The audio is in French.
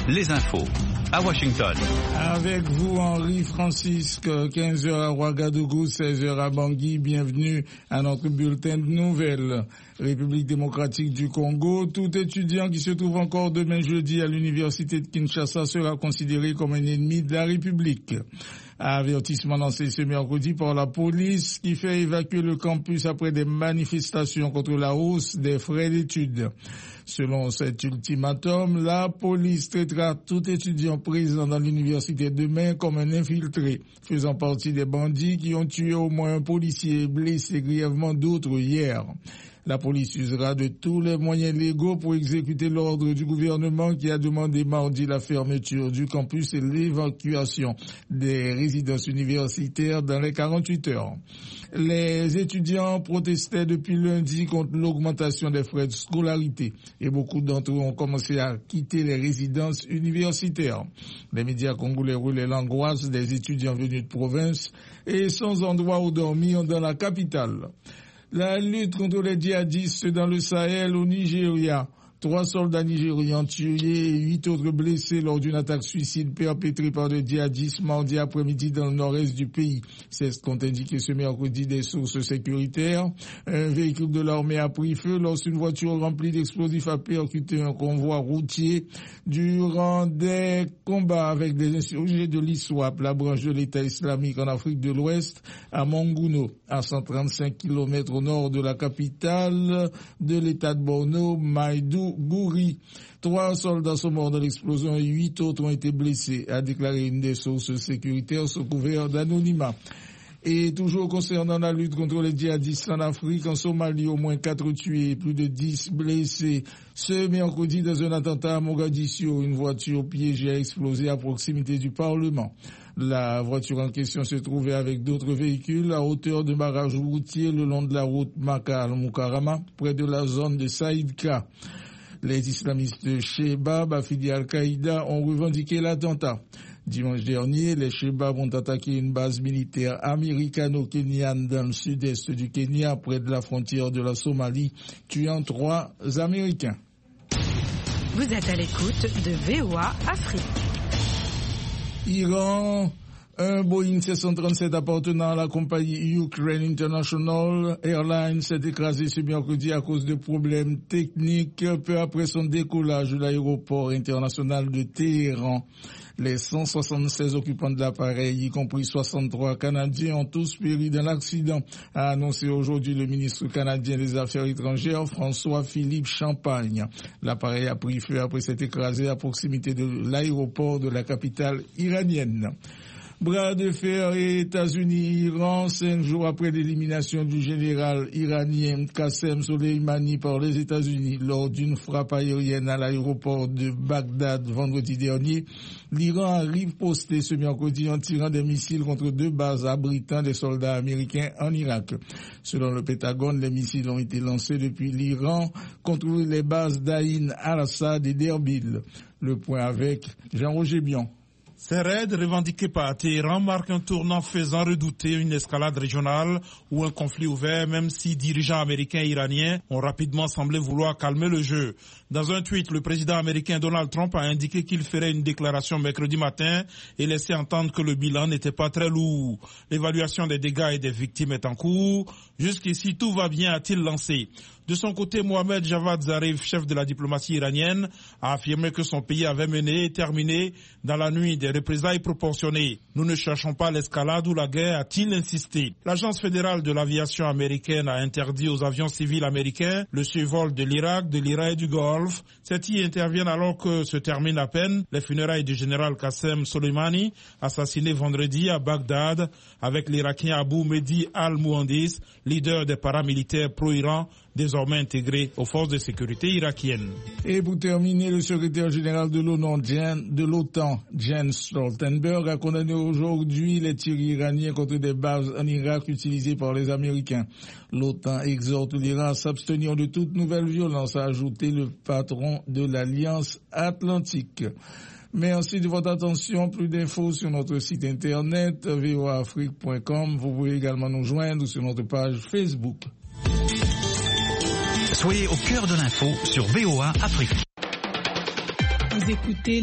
les infos à Washington. Avec vous, Henri Francisque, 15h à Ouagadougou, 16h à Bangui. Bienvenue à notre bulletin de nouvelles. République démocratique du Congo, tout étudiant qui se trouve encore demain jeudi à l'université de Kinshasa sera considéré comme un ennemi de la République. Avertissement lancé ce mercredi par la police qui fait évacuer le campus après des manifestations contre la hausse des frais d'études. Selon cet ultimatum, la police traitera tout étudiant présent dans l'université demain comme un infiltré, faisant partie des bandits qui ont tué au moins un policier et blessé grièvement d'autres hier. La police usera de tous les moyens légaux pour exécuter l'ordre du gouvernement qui a demandé mardi la fermeture du campus et l'évacuation des résidences universitaires dans les 48 heures. Les étudiants protestaient depuis lundi contre l'augmentation des frais de scolarité et beaucoup d'entre eux ont commencé à quitter les résidences universitaires. Les médias congolais relaient l'angoisse des étudiants venus de province et sans endroit où dormir dans la capitale. La lutte contre les djihadistes dans le Sahel au Nigeria. 3 soldats nigérians tués et 8 autres blessés lors d'une attaque suicide perpétrée par des djihadistes mardi après-midi dans le nord-est du pays. C'est ce qu'ont indiqué ce mercredi des sources sécuritaires. Un véhicule de l'armée a pris feu lorsqu'une voiture remplie d'explosifs a percuté un convoi routier durant des combats avec des insurgés de l'ISWAP, la branche de l'État islamique en Afrique de l'Ouest, à Monguno, à 135 km au nord de la capitale de l'État de Borno, Maïdougouri. 3 soldats sont morts dans l'explosion et 8 autres ont été blessés, a déclaré une des sources sécuritaires sous couvert d'anonymat. Et toujours concernant la lutte contre les djihadistes en Afrique, en Somalie, au moins 4 tués et plus de 10 blessés. Ce mercredi, dans un attentat à Mogadiscio, une voiture piégée a explosé à proximité du Parlement. La voiture en question se trouvait avec d'autres véhicules à hauteur de barrage routier le long de la route Maka-al-Mukarama, près de la zone de Saïdka. Les islamistes Shebab, affiliés à Al-Qaïda, ont revendiqué l'attentat. Dimanche dernier, les Shebab ont attaqué une base militaire américano-kenyane dans le sud-est du Kenya, près de la frontière de la Somalie, tuant 3 Américains. Vous êtes à l'écoute de VOA Afrique. Iran, un Boeing 737 appartenant à la compagnie Ukraine International Airlines s'est écrasé ce mercredi à cause de problèmes techniques peu après son décollage de l'aéroport international de Téhéran. Les 176 occupants de l'appareil, y compris 63 Canadiens, ont tous péri dans l'accident, a annoncé aujourd'hui le ministre canadien des Affaires étrangères, François-Philippe Champagne. L'appareil a pris feu après s'être écrasé à proximité de l'aéroport de la capitale iranienne. Bras de fer États-Unis-Iran, 5 jours après l'élimination du général iranien Qassem Soleimani par les États-Unis lors d'une frappe aérienne à l'aéroport de Bagdad vendredi dernier. L'Iran a riposté ce mercredi en tirant des missiles contre 2 bases abritant des soldats américains en Irak. Selon le Pentagone, les missiles ont été lancés depuis l'Iran contre les bases d'Aïn al-Assad et d'Erbil. Le point avec Jean-Roger Bion. Ces raids revendiqués par Téhéran marquent un tournant faisant redouter une escalade régionale ou un conflit ouvert, même si dirigeants américains et iraniens ont rapidement semblé vouloir calmer le jeu. Dans un tweet, le président américain Donald Trump a indiqué qu'il ferait une déclaration mercredi matin et laissé entendre que le bilan n'était pas très lourd. L'évaluation des dégâts et des victimes est en cours. Jusqu'ici, tout va bien, a-t-il lancé. De son côté, Mohamed Javad Zarif, chef de la diplomatie iranienne, a affirmé que son pays avait mené et terminé dans la nuit des représailles proportionnées. Nous ne cherchons pas l'escalade ou la guerre, a-t-il insisté. L'agence fédérale de l'aviation américaine a interdit aux avions civils américains le survol de l'Irak, de l'Iran et du Golfe. Ceux-ci interviennent alors que se terminent à peine les funérailles du général Qassem Soleimani, assassiné vendredi à Bagdad, avec l'Irakien Abu Mehdi al-Muhandis, leader des paramilitaires pro-Iran, désormais intégré aux forces de sécurité irakiennes. Et pour terminer, le secrétaire général de l'OTAN, Jens Stoltenberg, a condamné aujourd'hui les tirs iraniens contre des bases en Irak utilisées par les Américains. L'OTAN exhorte l'Iran à s'abstenir de toute nouvelle violence, a ajouté le patron de l'Alliance Atlantique. Merci de votre attention. Plus d'infos sur notre site internet voaafrique.com. Vous pouvez également nous joindre sur notre page Facebook. Soyez au cœur de l'info sur VOA Afrique. Vous écoutez